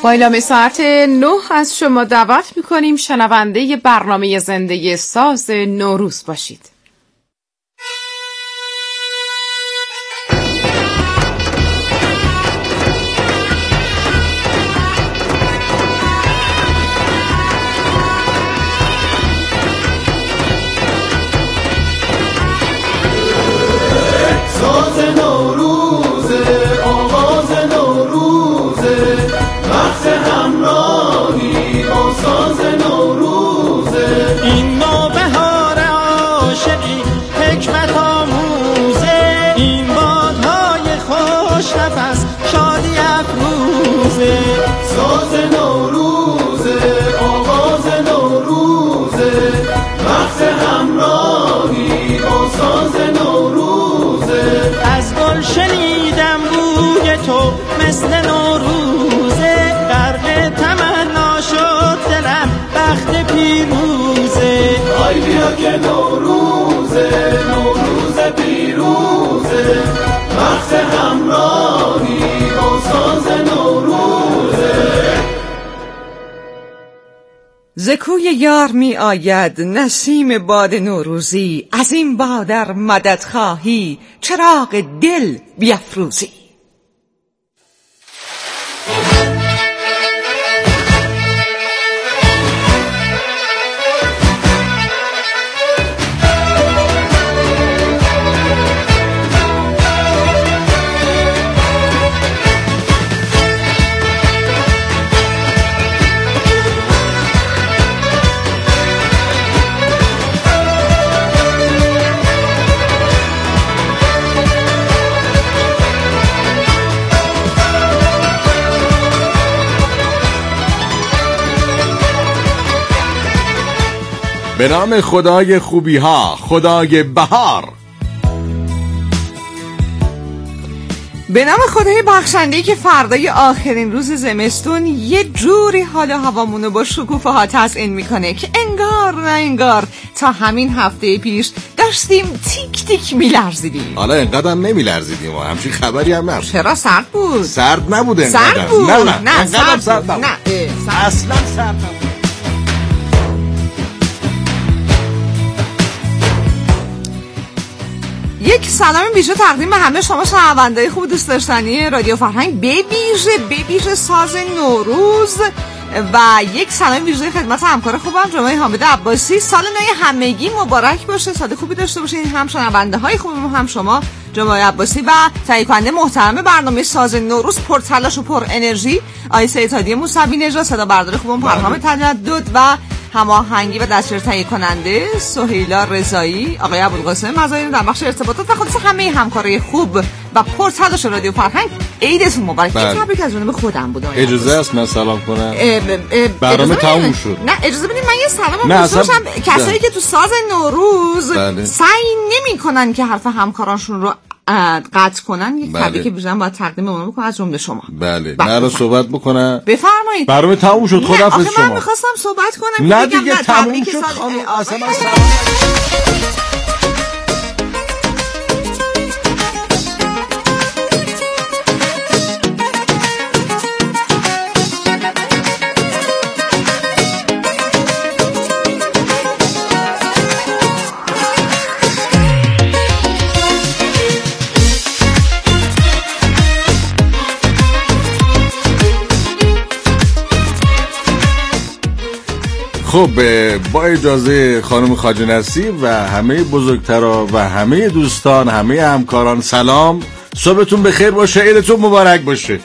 با اعلام ساعت 9 از شما دعوت میکنیم شنونده برنامه زنده ساز نوروز باشید. مثل نوروزه غرق تمنا شد دلم بخت پیروزه آی بیا که نوروزه نوروز پیروزه بخت همراهی با ساز نوروزه زکوی یار می آید نسیم باد نوروزی از این بادر مدد خواهی چراغ دل بیفروزی. به نام خدای خوبی ها، خدای بهار، به نام خدای بخشنده‌ای که فردای آخرین روز زمستون یه جوری حال و هوامونو با شکوفه ها تزیین میکنه که انگار نه انگار تا همین هفته پیش داشتیم تیک تیک میلرزیدیم. حالا انقدر نمیلرزیدیم و همچین خبری هم نبود. چرا سرد بود؟ سرد نبود انقدر. سرد بود. نه سرد نبود. نه اصلا سرد نبود. یک سلام ویژه تقدیم به همه شما شنونده‌های خوب دوست داشتنی رادیو فرهنگ، به ویژه ساز نوروز، و یک سلام ویژه خدمت همکار خوبم جناب حامد عباسی. سال نو همگی مبارک باشه، سال خوبی داشته باشین هم شنونده‌های خوبم هم شما جناب عباسی و تهیه کننده محترم برنامه ساز نوروز پرتلاش و پر انرژی آقای سیدادی موسوی نژاد، صدا بردار خوبم پرهام تجدد و هماهنگی و دستور تهیه کننده سهیلا رضایی، آقای ابوالقاسم مزاین در بخش ارتباطات و خلاص همه همکارای خوب و پرتلاش رادیو فرهنگ. عیدتون مبارک. تبریک از جانب خودم بود. اجازه است من سلام کنم؟ برنامه تموم شد. نه اجازه بدید من یه سلام بکنم. کسایی که تو ساز نوروز سعی نمی‌کنن که حرف همکارانشون رو قطع کنن، یک تبریک ویژه‌ام باید تقدیم اونها بکنم از جمله شما. بله. من رو صحبت بکنم. بفرمایید. برنامه تموم شد. خداحافظ شما. من می‌خواستم صحبت کنم. نه دیگه تموم شد خانم. اصلا خب با اجازه خانم خواجه نصیب و همه بزرگترا و همه دوستان، همه همکاران، سلام، صبحتون بخیر باشه، عیدتون مبارک باشه.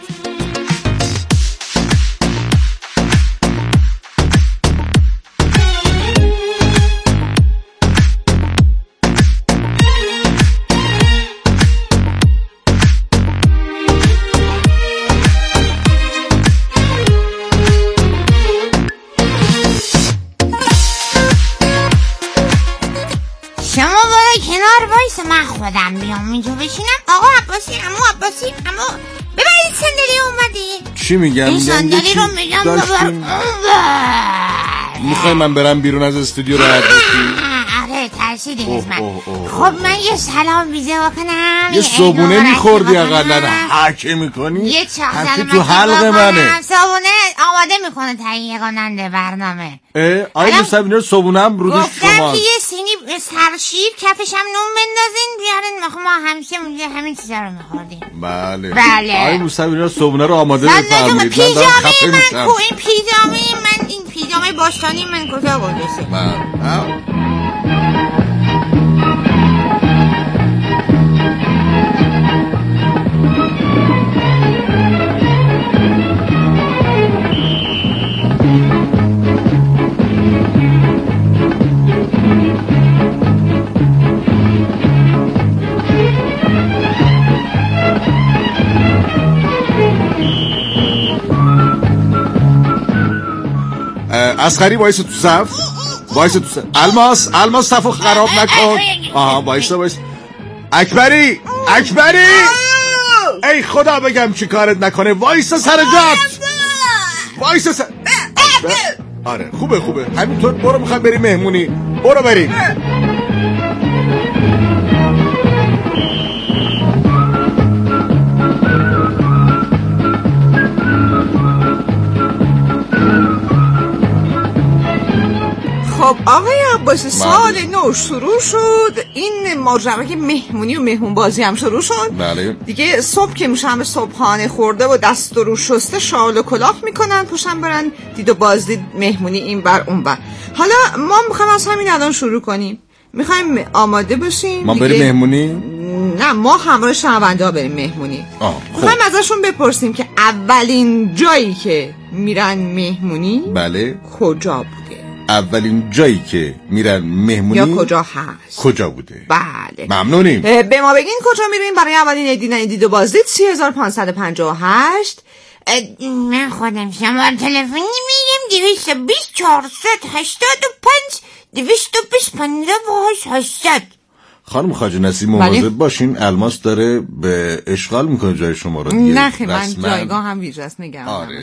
من خودم بیام اینجا بشینم. آقا عباسی، عمو عباسی، عمو ببرید صندلی اومدی. چی میگم؟ این صندلی رو میگم ببر. میخوای من برم بیرون از استودیو راحت باشی؟ آره ترسیدین از من. خب من یه سلام ویزه بکنم، یه صبونه میخوردی اقلا حکه میکنی یه حکه تو حلق منه. صبونه آماده میکنه تهیه کننده برنامه. آیا موسوی رو صبونه هم رو دوش شما گفتم که یه سینی سرشیر کفش هم نون بندازین بیارین. ما همیشه اونجا همین چیزا رو میخوردیم. بله آیا موسوی رو صبونه رو آماده بفرمایید. پیجامه من کو این پیجامه من این پیجامه باستانی من کجا گذاشته؟ اسخری وایس تو صف. الماس صفو خراب نکن. وایس اکبری ای خدا بگم چی کارت نکنه. وایس سر جات. آره خوبه همینطور برو. میخوام بریم مهمونی. برو بریم. خب آقای عباسی سال نو شروع شد. این ماجرای مهمونی و مهمون بازی هم شروع شد. بله. دیگه صبح که میشن به صبحانه خورده و دست و رو شسته شال و کلاه میکنن پوشن برن دید و بازدید مهمونی این بر اون بر. حالا ما میخوایم از همین الان شروع کنیم. میخوایم آماده باشیم. ما بریم مهمونی؟ نه ما همراه شنونده ها بریم مهمونی. میخوایم ازشون بپرسیم که اولین جایی که میرن مهمونی بله کجا بوده؟ اولین جایی که میرن مهمونی یا کجا هست؟ کجا بوده؟ بله ممنونیم. به ما بگین کجا میرین برای اولین دید و بازدید. 3558. من خودم شماره تلفنی میگم 220 485 220 800. خانم خواجه نسیم مواظب باشین. الماس داره به اشغال میکنه جای شما رو دیگه. نه من جایگاه هم ویژه نگم. آره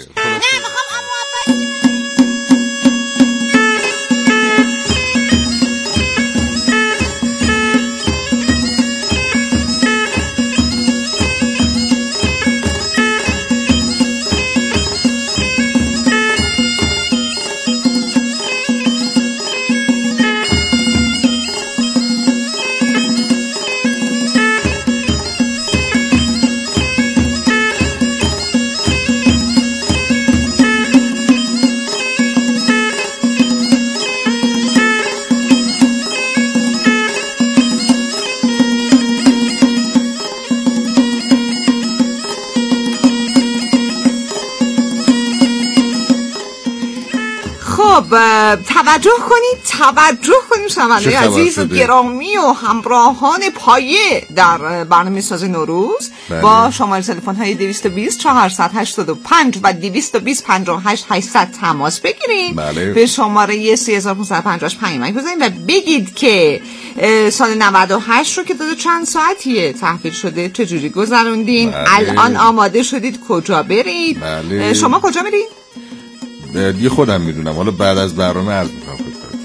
توجه کنید شنونده عزیز و گرامی و همراهان پایه در برنامه ساز نوروز. بله. با شماره تلفن های 220 485 و 220 58 800 تماس بگیرید. بله. به شماره 3558 پیامک بزنید و بگید که سال 98 رو که داده چند ساعتیه تحویل شده، چجوری گذروندین. بله. الان آماده شدید کجا برید. بله. شما کجا برید؟ دیگه خودم میدونم، حالا بعد از برنامه عرض میکنم.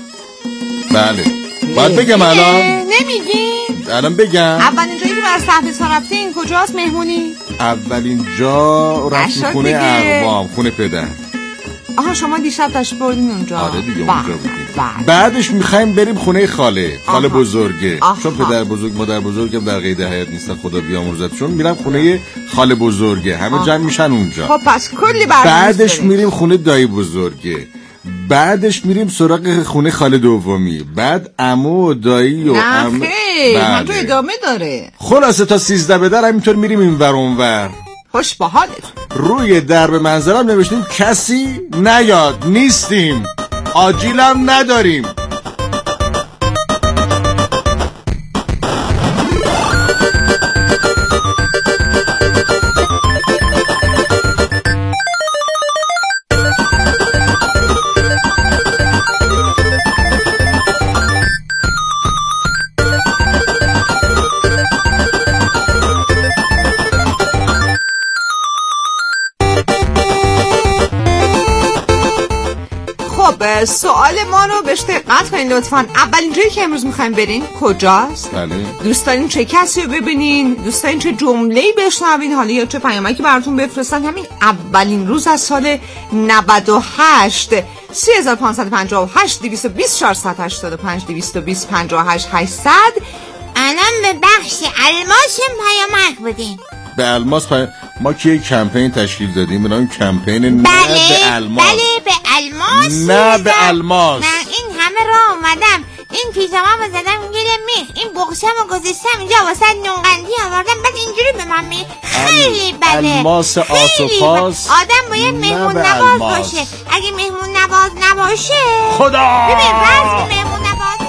بله باید بگم الان؟ نمیگین؟ الان بگم اولین جایی که برای تحویل رفتین کجاست مهمونی؟ اولین جا رفتیم خونه اقوام، خونه پدر. آها شما دیشب داشت بردین اونجا؟ آره دیگه اونجا بودیم. بعدش میخوایم بریم خونه خاله بزرگه. چون پدر بزرگ مادر بزرگم در قید حیات نیستن خدا بیامرزتشون، میرم خونه خاله بزرگه، همه جمع میشن اونجا. خب پس کلی برنامه. بعدش میریم خونه دایی بزرگه، بعدش میریم سراغ خونه خاله دومی، بعد عمو و دایی و عمه. من تو ادامه داره. خلاصه تا 13 به در همینطور میریم این ور اون ور. خوش با حالت. روی درب منظرم نوشتیم کسی نیاد، نیستیم، آجیلم نداریم. سوال ما رو بهش دقت کنین لطفاً. اولین جایی که امروز میخوایم برین کجاست؟ بله. دوست دارین چه کسی رو ببینین؟ دوست دارین چه جمله‌ای بشنوین؟ حالا یا چه پیامکی که براتون بفرستن همین اولین روز از سال 98. 3558 220 485 220 58 800. الان به بخش الماس پیامک بدین. به الماس ما که یک کمپین تشکیل دادیم به نام کمپین نه به الماس. بله به الماس. نه به الماس. من این همه راه اومدم، این پیژامه‌مو زدم گیر میخ، این بغضمو گذاشتم اینجا واسه نونقندی آوردم، بعد اینجوری به من می خیلی بده. الماس آسوپاس. آدم باید مهمون نواز باشه. اگه مهمون نواز نباشه خدا ببین رسم مهمون نواز.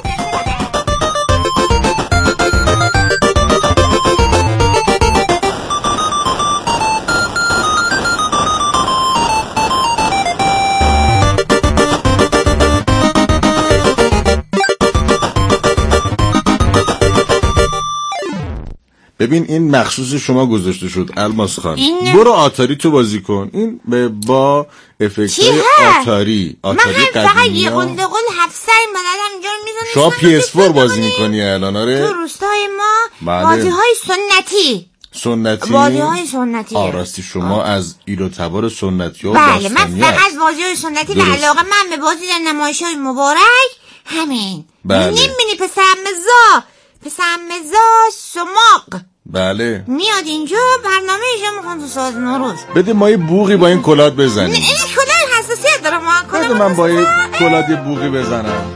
ببین این مخصوص شما گذاشته شد الماس خان. برو آتاری تو بازی کن. این با افکتای آتاری من هم فقط یه قلقل 7 سر بلدم اینجا رو میزنم. شما PS4 بازی میکنی الان؟ آره تو روستای ما بازی‌های سنتی. بازی‌های سنتی. راستی شما از ایل و تبار سنتی ها. بله من فقط بازی‌های سنتی و علاقه من به بازی در نمایش‌های مبارک همین. بله. نمی‌بینی پسرم سماق بله میاد اینجا برنامه ایشا میخوان تو ساز نوروز. بده ما یه بوقی با این کلاد بزنیم. این کلاد حساسیت داره ما. بده من با این کلاد یه بوقی بزنم.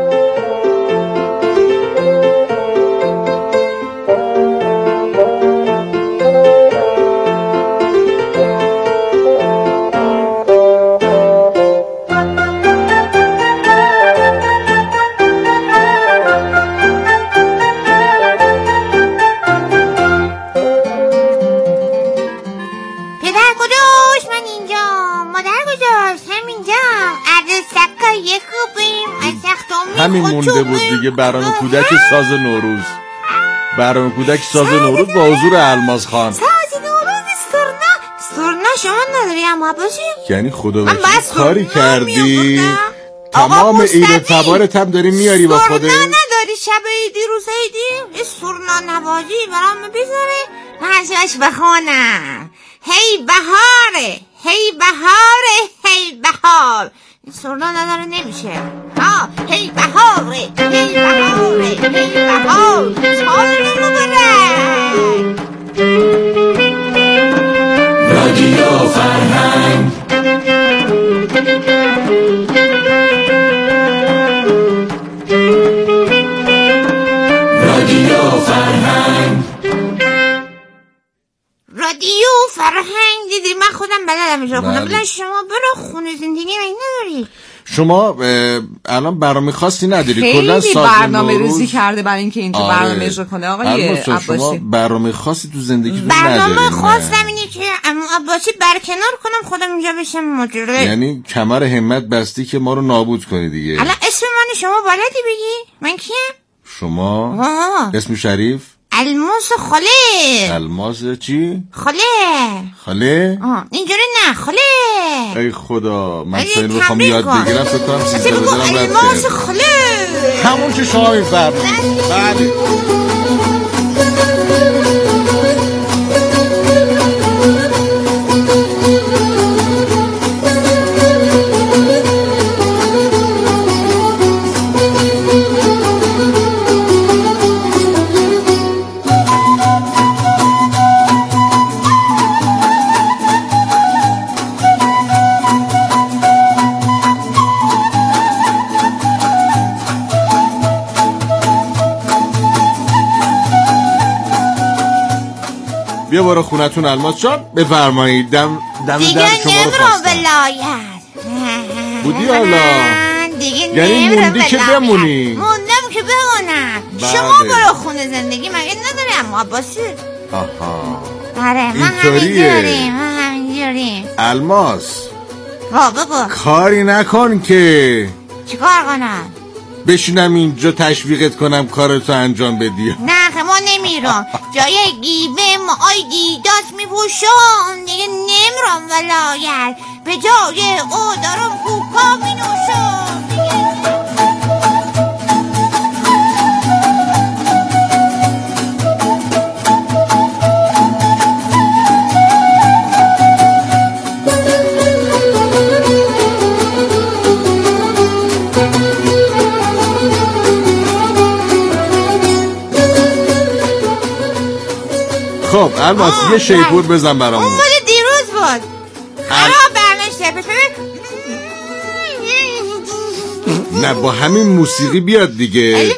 همین مونده بود دیگه. برنامه کودک ساز نوروز. برنامه کودک ساز نوروز با حضور الماس خان. ساز نوروز سرنا شما نداری اما عباسی؟ یعنی خدا کاری کردی تمام عید و تبارت هم داری میاری با خودت. سرنا نداری شب عیدی روز عیدی؟ این سرنا نوازی برام بذاره من ازش بخونم. هی بهاره هی بهاره هی بهار. سرنا نداره نمیشه. هی بهاره هی بهاره هی بهار. سال رو برنگ رادیو فرهنگ. رادیو فرهنگ. رادیو فرهنگ. دیدی من خودم بلدم اجرا کنم. بلند شما برو خونه زندگی من نداری. شما الان برنامه خاصی نداری؟ کلا خیلی برنامه ریزی کرده برای اینکه اینجا برنامه اجرا کنه آقای عباسی. شما برنامه خاصی تو زندگی نداری؟ برنامه خاصم اینه که عباسی برکنار کنم خودم اینجا بشم مدیره. یعنی کمر همت بستی که ما رو نابود کنی دیگه. الان اسم من شما بلدی بگی؟ من کیم؟ شما اسم شریف؟ الماس خاله. الماس چی؟ خاله. اینجوری نه خاله. ای خدا من این رو بخوام یاد بگیرم فکر کنم 13 بزنم رد الماس خاله همون که شما میفرمایید. بله بیا برو خونتون الماس جان بفرمایید. دم در شما رو خواستم. بودی حالا یعنی موندی که بمونی. موندم که بمونم. شما برو خونه زندگی من نداری اما عباسی. آره من همینجوریم. الماس بگو کاری نکن که. چیکار کنم؟ بشینم اینجا تشویقت کنم کارتو انجام بدی. نه ما نمیرم. جای گیوه ما آیدیداس میپوشم دیگه نمیرم ولایت. به جای او دارم کوکا مینوشم. خب البته یه شیپور بزن برامون. اون مال دیروز بود. خراب برنشته. نه با همین موسیقی بیاد دیگه.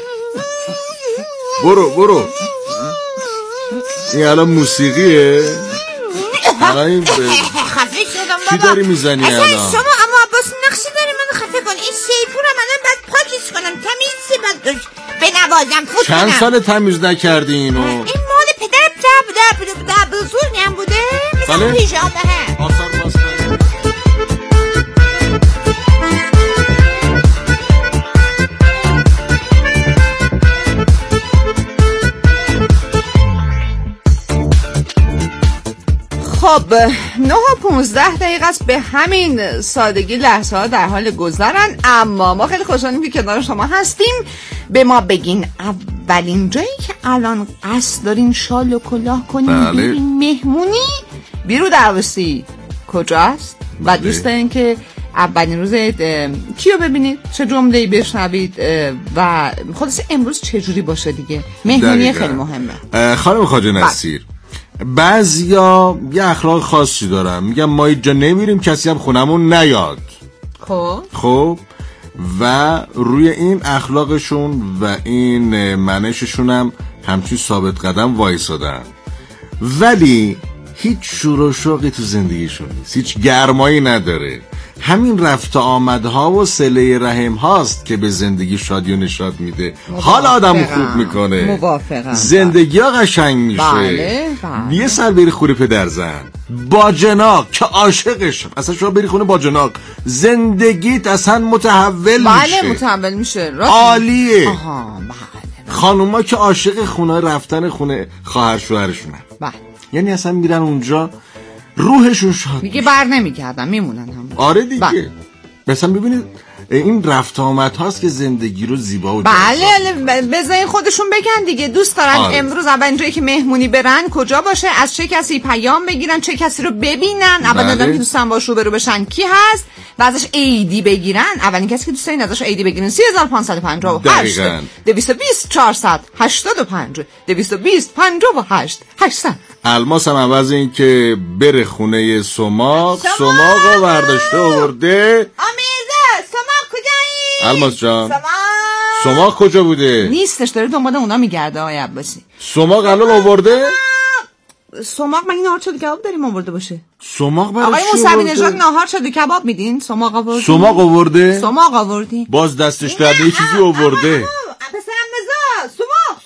برو این الان موسیقیه. الان خفه شدم بابا. چی داری میزنی الان؟ اصلا شما اما عباس نقشی داری منو خفه کن. این شیپور رو منم باید پاکش کنم، تمیز باید بنوازم، فوت کنم. چند سال تمیز نکردی اینو؟ این مال پدرم بزرگم بوده. مثل پیژامه آثار باستانی. خب 9:15 است. به همین سادگی لحظه ها در حال گذرن، اما ما خیلی خوشحالیم که کنار شما هستیم. به ما بگین اولین جایی که الان قصد دارین شال و کلاه کنین برین مهمونی بیرو دروسی کجاست؟ و دوست دارین که اولین روز کیو ببینید، چه جمله‌ای بشنوید و خلاص امروز چه جوری باشه دیگه. مهمونی خیلی مهمه. خانم خواجه نصیر، بعضیا یه اخلاق خاصی دارن، میگن ما اینجا نمیریم کسی هم خونمون نیاد. خب و روی این اخلاقشون و این منششون هم همچین ثابت قدم وایسادن، ولی هیچ شور و شوقی تو زندگیشون نیست، هیچ گرمایی نداره. همین رفت آمدها و صله رحم هاست که به زندگی شادی و نشاط میده، حال آدم خوب میکنه. موافقم. زندگی ها قشنگ میشه. بله. یه سر بری خونه پدرزن با جناق که عاشقش، اصلا شما بری خونه با جناق زندگیت اصلا متحول میشه. بله متحول میشه. عالیه. بله. خانوما که عاشق خونه رفتن خونه خواهر شوهرشونن. بله. یعنی اصلا میرن اونجا روحشون شاد دیگه بر نمیگردن، میمونن هم. آره دیگه. مثلا ببینید این رفت آمد هاست که زندگی رو زیبا و بله بذارین خودشون بگن دیگه. دوست دارن امروز اولین جایی که مهمونی برن کجا باشه، از چه کسی پیام بگیرن، چه کسی رو ببینن، اولین آدمی که دوستن باش روبرو بشن کی هست و ازش ایدی بگیرن. اولین کسی که دوست دارین ازش ایدی بگیرن 3558 220 485 220 58 800. الماس هم عوض این که بره خونه سماق رو برداشته آورده. الماس جان سماق کجا بوده؟ نیستش، داره دنبال اونا میگرده آقای عباسی. سماق الان آورده؟ سماق مگه نهار شده کباب داریم آورده باشه؟ سماق برای آقای موسوی نژاد نهار شده کباب میدین؟ سماق آوردین؟ سماق آوردین؟ باز دستش درده یه چیزی آورده. پسرم نزا سماق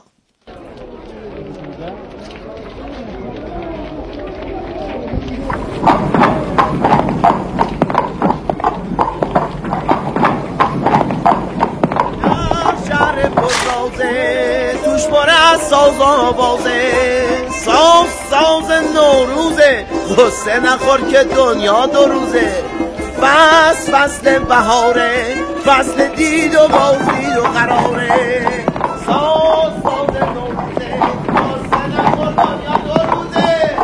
شهر پرسازه توش باره از سازان آوازه، ساز نوروزه، غصه نخور که دنیا دو روزه. فصل بهاره، فصل دید و بازدید و قراره. ساز نوروزه، غصه نخور دنیا دو روزه.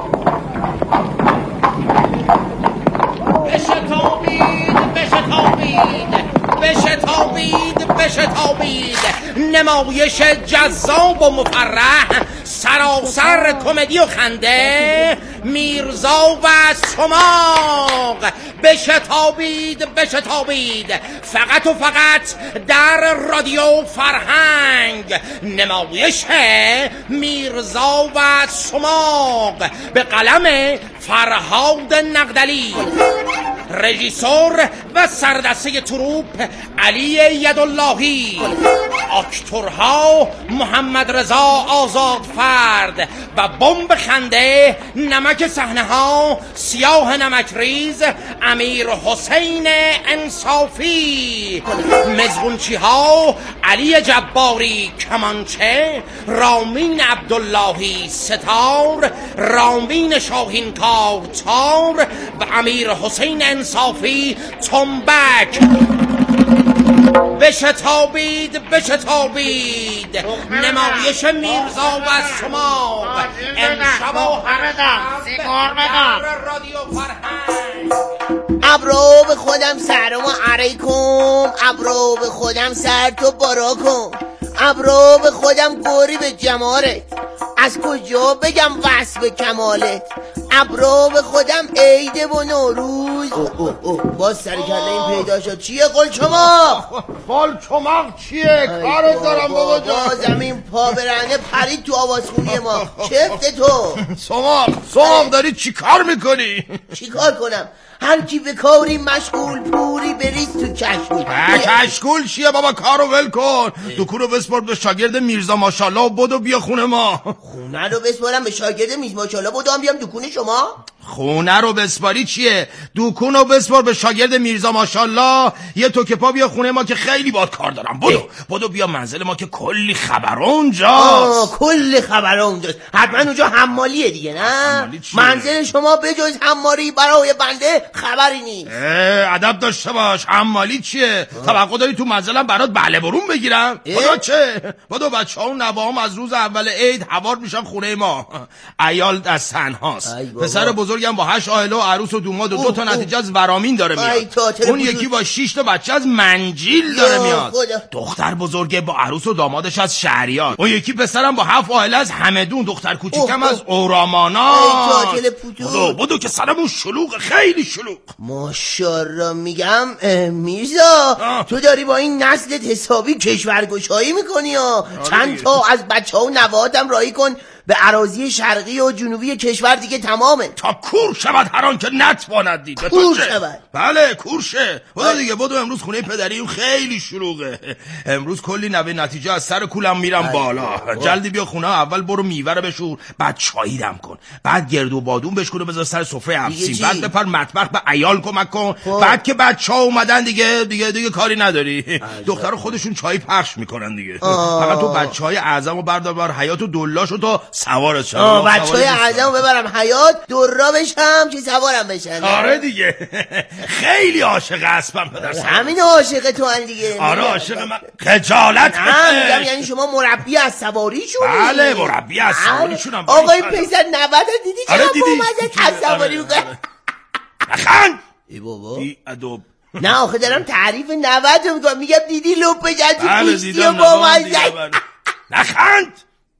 بشتابید نمایش جذاب و مفرح، سراسر کمدی و خنده، میرزا و سماق. بشتابید فقط و فقط در رادیو فرهنگ. نمایش میرزا و سماق به قلم فرهاد نقدلی، رژیسور و سردسته تروپ علی یداللهی، اکتورها محمد رضا آزادفرد و بمب خنده نمک صحنه ها سیاه نمکریز امیر حسین انصافی، مزبونچی ها علی جباری کمانچه، رامین عبداللهی ستار، رامین شاهین کار تار و امیر حسین انصافی تنبک. بشتابید بشتابید نمایش میرزا و شما امشب و همه سیگار بدم رادیو فرهنگ. ابرو به خودم سلام علیکم، ابرو به خودم سر تو باراکم، ابرو به خودم گوری به جمالت، از کجا بگم وصف کمالت، ابرو به خودم عیده و نوروز. باز سرکله این پیدا شد. چیه قلچماق؟ قلچماق چیه؟ کارت دارم بابا جان. زمین پا برنده پرید تو آوازخونی ما. چفت تو سماق داری چی کار میکنی؟ چی کار کنم؟ هر کی به کاری مشغول پوری بریز تو کشکول. کشکول چیه بابا؟ کارو ول کن. دکونو بسپار به شاگرد میرزا ماشالله و بدو بیا خونه ما. خونه رو بسپارم به شاگرد میرزا ماشالله بدو بیام دکون شما؟ خونه رو بسپاری چیه؟ دکونو بسپار به شاگرد میرزا ماشالله، یه توکه پا بیا خونه ما که خیلی باد کار دارم. بدو بیا منزل ما که کلی خبر اونجاست. کلی خبر اونجاست. حتما اونجا حمالیه دیگه نه؟ منزل شما بجز حمالی برای بنده خبری نیست. ادب داشته باش. حمالی چیه؟ توقع داری تو منزلم برات بله برون بگیرم؟ خدا چه؟ بدو بچه‌ها و نوه‌هام از روز اول عید حوار میشن خونه ما. عیال از تنهاست. پسر بزرگم با 8 آهله و عروس و دوماد و 2 تا نتیجه از ورامین داره میاد. اون یکی با 6 تا بچه از منجیل داره میاد. دختر بزرگه با عروس و دامادش از شهریار. اون یکی پسرم با 7 آهله از همدون. دختر کوچیکم از اورامانا. بدو که سرمون شلوغ، خیلی شلوغ. ماشاءالله. میگم میرزا تو داری با این نسلت حسابی کشورگشایی میکنی ها. چند تا از بچه ها و نوهاتم راهی کن به اراضی شرقی و جنوبی کشور دیگه تمامه. تا کور شود هر آن که نتواند دید. کور شود؟ بله کور شه. بدو دیگه بدو. امروز خونه پدری اون خیلی شلوغه. امروز کلی نوه نتیجه از سر کولم میرم بالا. جلدی بیا خونه. اول برو میوه رو بشور، بعد چایی دم کن، بعد گرد و بادون بشکن و بذار سر سفره افسین، بعد بپر مطبخ به عیال کمک کن. بعد که بچه‌ها اومدن دیگه کاری نداری. دختر خودشون چای پخش میکنن دیگه. فقط تو بچهای اعظمو بردار بر حیات و دلاشو تا سوارش شدم. بچهای اعظمو ببرم حیات درا بشم که سوارم بشن. آره دیگه. خیلی عاشق اسبم پدر. همین عاشق تو ان دیگه. آره عاشق من. خجالت میگم یعنی شما مربی از سواری شونی؟ بله مربی از سواری شونم. آقا این پسر 90 دیدی چرا با از سواری میکنه؟ نخند ای بابا بی ادب. نه آخه دارم تعریف 90 رو میکنم. میگم دیدی لپ بجد تو پوستی و با نخند.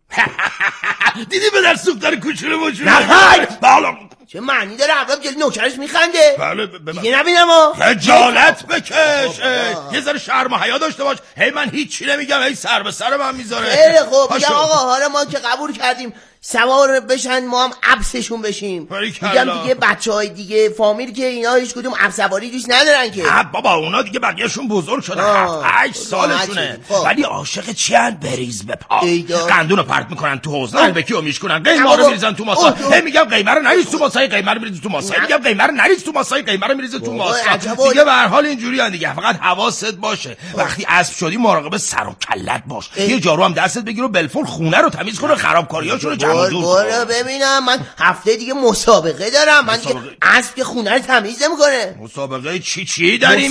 دیدی به در سوختر کوچولو موچولو؟ نخند. بالا چه معنی داره؟ اول جلوی نوکرش میخنده. بله دیگه نبینم ها. خجالت بکش. یه ذره شرم و حیا داشته باش. هی من هیچی نمیگم، هی سر به سر من میذاره. خیلی خوب. میگم آقا حالا ما که قبول کردیم سوار بشن ما هم عبسشون بشیم. میگم دیگه بچهای دیگه فامیل که اینا هیچ کدوم عبس سواری دوست ندارن که. بابا اونا دیگه بقیه‌شون بزرگ شدن. 7-8 سالشونه. ولی عاشق چی ان؟ بریز به پا. قندونو پرت میکنن تو حوض، البکیو میشکنن، قیمه رو میریزن تو ماسا. هی میگم قیمه رو نریز تو ماسای، قیمه رو میریز تو ماسای. میگم قیمه رو نریز تو ماسای، قیمه رو میریز تو ماسا. دیگه به هر حال اینجوری ان دیگه. فقط حواست باشه وقتی اسب شدی مراقب سر و کلت باش. یه جارو هم دستت بگیر و بلفل خونه رو تمیز کن و خرابکاریاشونو جمع جور کن. ببینم من هفته دیگه مسابقه دارم. من دیگه اسب که خونه رو تمیز نمی‌کنه. مسابقه چی داری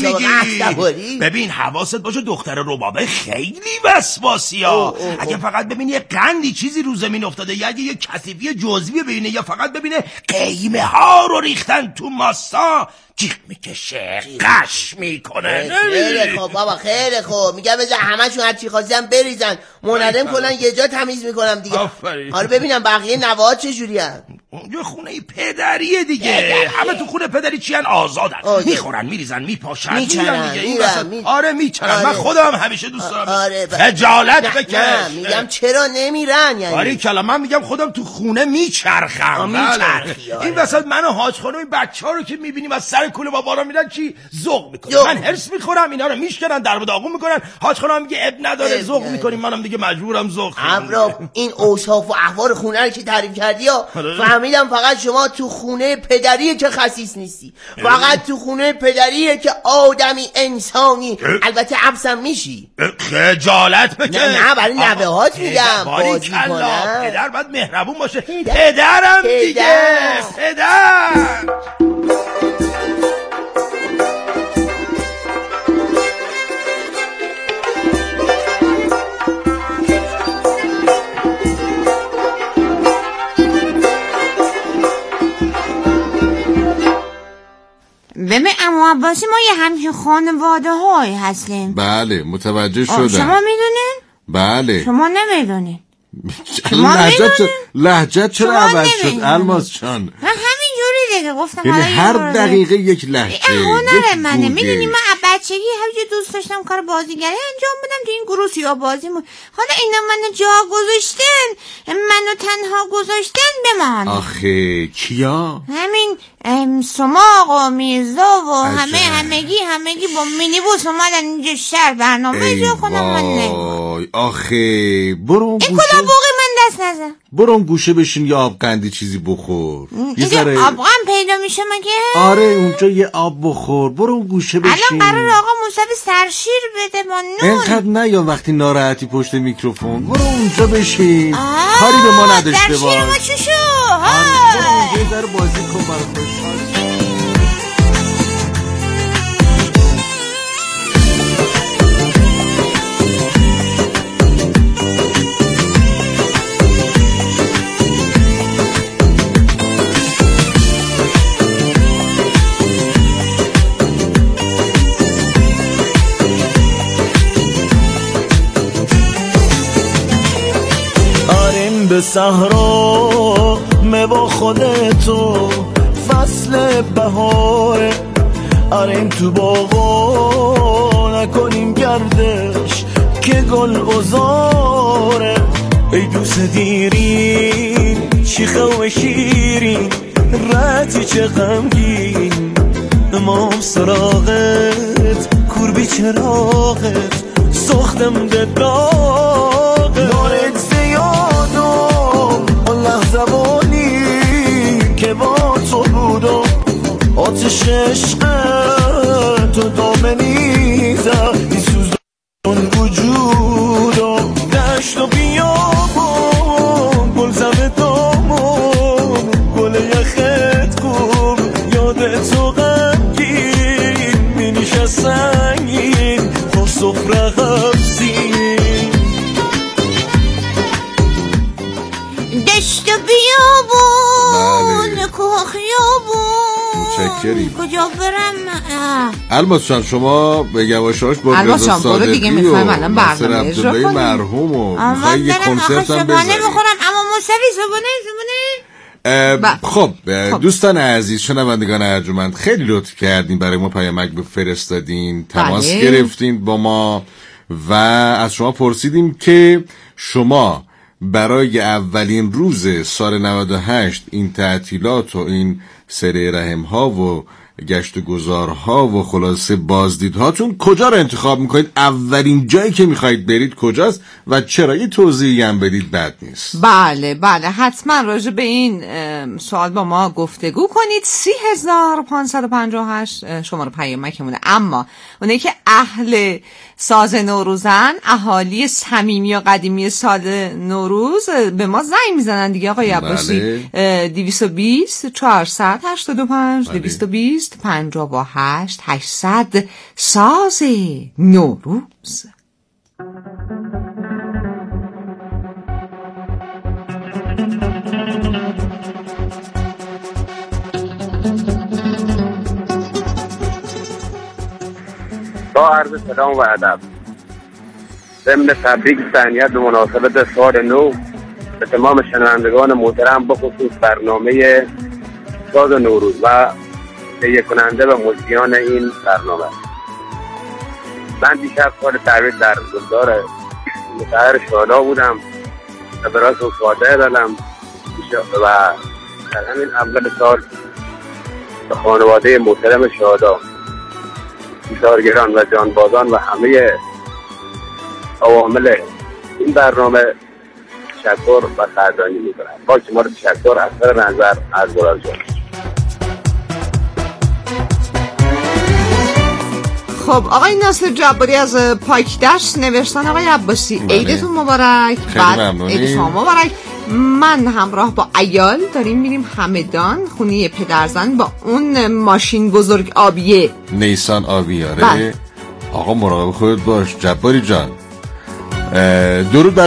میگی؟ ببین حواست باشه دختر ربابه خیلی وسواسیه. اگه فقط ببینی یه قندی چیزی رو زمین افتاده یا اگه یه کثیفی جزوی ببینه یا فقط ببینه قیمه ها رو ریختن تو ماسا جیغ میکشه، قش میکنه. خیلی خوب بابا خیلی خوب. میگم بذار همشون هر چی خواستن بریزن منظم کنن یه جا تمیز میکنم دیگه. حالا ببینم بقیه نوه‌ها چه جوریان. اونجا خونه پدریه دیگه. همه تو خونه پدری چیان؟ آزادن. میخورن میریزن میپاشن میرن دیگه. این آره میچرن. من خودم همیشه دوست دارم. خجالت بکش. میگم چرا نمیرن یعنی؟ آره کلا من میگم خودم تو خونه میچرخم. این وسط من و حاج خانم این بچه‌ها رو که میبینیم از سر کوله با بالا میرن چی ذوق میکنه. من هرس میخورم اینا رو میشکنن در به داغون میکنن. حاج خانم میگه اب نداره ذوق میکنیم. منم دیگه مجبورم ذوق کنم. این اوصاف و احوال خونه رو که تعریف کردی فهمیدم فقط شما تو خونه پدریه که خسیس نیستی. فقط تو خونه پدریه که آدمی انسانی. البته عبسم میشی. خجالت بکش. نه برای نوه‌هات میگم. بازی کنم. پدر باید مهربون باشه. پدرم دیگه. پدر عباسی ما یه همچین خانواده های هستیم. بله متوجه شدم. شما میدونین؟ بله. شما نمیدونین؟ لهجت چرا عوض شد الماس جان؟ همینجوری دیگه گفتم. یعنی هر دقیقه یک لهجه. هنر منه. میدونی من بچگی همینجوری دوست داشتم کار بازیگری انجام بدم تو این گروه سیاه بازیمون. حالا اینا منو جا گذاشتن، منو تنها گذاشتن بمان. آخه کیا؟ همین سماق و میرزا و همگی با مینیبوس اومدن اینجا شهر برنامه اجرا کنم. من نه آخه برو این کلا بوقی من دست نزن. برو گوشه بشین یا آب قندی چیزی بخور. یه ذره آب قند پیدا میشه مگه؟ آره اونجا یه آب بخور. برو گوشه بشین. الان قرار آقا موسوی سرشیر بده ما نون. اینقدر نه یا وقتی ناراحتی پشت میکروفون. برو اونجا بشین. کاری به ما نداشته باش. سرشیر ما چوشو. برو یه ذره بازی کن برای خوشحال. به صحرا با خودتو فصل بهاره. آریم تو باغا نکنیم گردش که گل بزاره. ای دوست دیرین شیخه و شیرین رتی چه غمگین. امام سراغت کور بی چراغت سختم دلاغت. دارت زیادم اون لحظوانی که با تو بودم. آتش عشق تو دامنی زد این سوز اون وجودم. دشت و بیابم گل زم دامم گل یخت کن یاد تو غمگین مینیش از سنگین با سفره غفزین. دشت و بیابون کوه خیابون کجا برم؟ الماس جان شما به یواشاش با رضا صادقی و ناصر عبداللهی مرحوم و میخوایی یه کنسرت هم بزنی. بخورم اما موسوی زبانه. خب دوستان عزیز شنوندگان ارجمند خیلی لطف کردین برای ما پیامک فرستادین، تماس گرفتین با ما و از شما پرسیدیم که شما برای اولین روز سال 98 این تعطیلات و این سری رحم‌ها و گشت و گذارها و خلاصه بازدیدهاتون کجا رو انتخاب میکنید؟ اولین جایی که میخواید برید کجاست و چرا؟ یه توضیحی هم بدید بد نیست. بله حتما راجع به این سوال با ما گفتگو کنید. 3558 شماره پیامکمونه. اما اونایی که اهل ساز نوروزن، اهالی صمیمی و قدیمی سال نوروز، به ما زنگ میزنن دیگه آقای عباسی. 220 485 220 58 800 ساز نوروز. با عرض سلام و ادب، ضمن تبریک تهنیت به مناسبت سال نو به تمام شنوندگان محترم بخصوص برنامه ساز نوروز و تهیه کننده و مجریان این برنامه. من دیشب سال تبریک در گلدار مطهر شادا بودم و برای صفاده دادم و در همین اول سال به خانواده محترم شادا، ایثارگران و جانبازان و همه عوامل این برنامه تشکر و قدردانی می‌کنم. با شما رو تشکر از هر نظر از گلال جان. خب آقای ناصر جباری از پاکدشت نوشتن آقای عباسی عیدتون مبارک. بعد عید شما مبارک. من همراه با عیال داریم میریم همدان خونه پدرزن با اون ماشین بزرگ آبیه نیسان آبیاره. آقا مراقب خودت باش جباری جان. درود بر